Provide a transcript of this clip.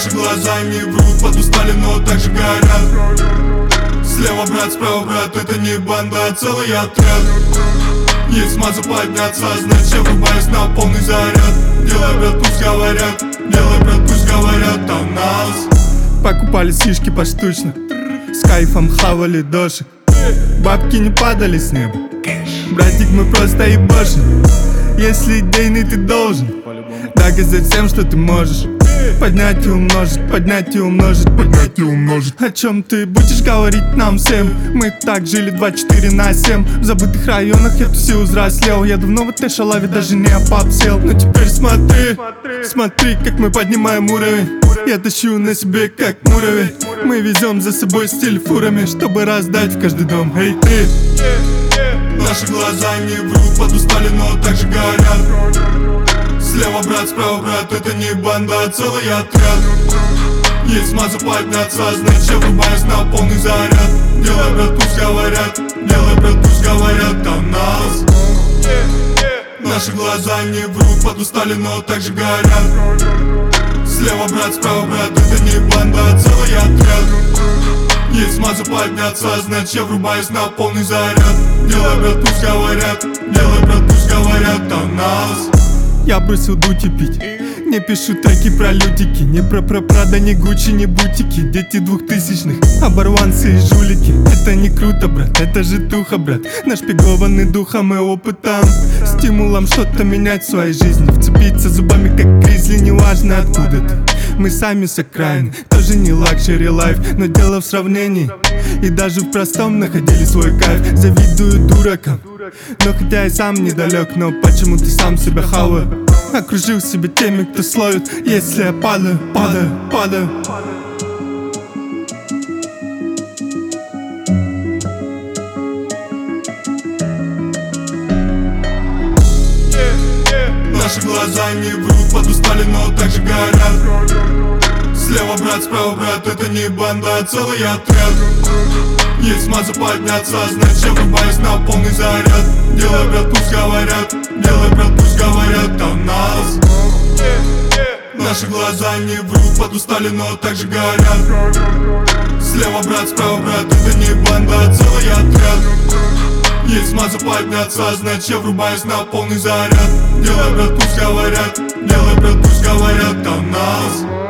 Наши глаза не врут, подустали, но также горят. Слева брат, справа брат, это не банда, а целый отряд. Есть смаза подняться, значит я врубаюсь на полный заряд. Делай, брат, пусть говорят, делай, брат, пусть говорят о нас. Покупали сишки поштучно, с кайфом хавали дошек. Бабки не падали с неба, братик, мы просто ебашим. Если идейный ты должен доказать всем, что ты можешь. Поднять и умножить, поднять и умножить, поднять и умножить. О чем ты будешь говорить нам всем? Мы так жили 24/7. В забытых районах я тусил, взрослел. Я давно в этой шалаве даже не опапсел. Но теперь смотри, смотри, как мы поднимаем уровень. Я тащу на себе как муравей. Мы везем за собой стиль фурами, чтобы раздать в каждый дом. Эй, ты! Наши глаза не врут, подустали, но также горят. Слева брат, справа брат, это не банда, а целый отряд. Есть смаза подняться, значит я врубаюсь на полный заряд. Делай, брат, пусть говорят, делай, брат, пусть говорят о нас. Наши глаза не врут, подустали, но также горят. Слева брат, справа брат, это не банда, а целый отряд. Есть смаза подняться, значит я врубаюсь на полный заряд. Делай, брат, пусть говорят, делай, брат, пусть говорят о нас. Я бросил дуть и пить. Не пишу треки про лютики, не про Прада, не Гуччи, не бутики. Дети 2000-х, оборванцы и жулики. Это не круто, брат, это же туха, брат. Нашпигованный духом и опытом, стимулом что-то менять в своей жизни. Вцепиться зубами, как гризли, неважно откуда ты. Мы сами с окраины, тоже не лакшери лайф, но дело в сравнении. И даже в простом находили свой кайф. Завидую дуракам, но хотя и сам недалек, но почему ты сам себя хаваю? Окружил себя теми, кто словит, если я падаю, падаю, падаю. Наши глаза не врут, подустали, но также горят. Слева брат, справа брат, это не банда, а целый отряд. Есть смаза подняться, значит я врубаюсь на полный заряд. Делай, брат, пусть говорят, делай, брат, пусть говорят о нас. Наши глаза не врут, подустали, но также горят. Слева брат, справа брат, это не банда, а целый отряд. Есть смаза подняться, значит я врубаюсь на полный заряд. Делай, брат, пусть говорят, делай, брат, пусть говорят о нас.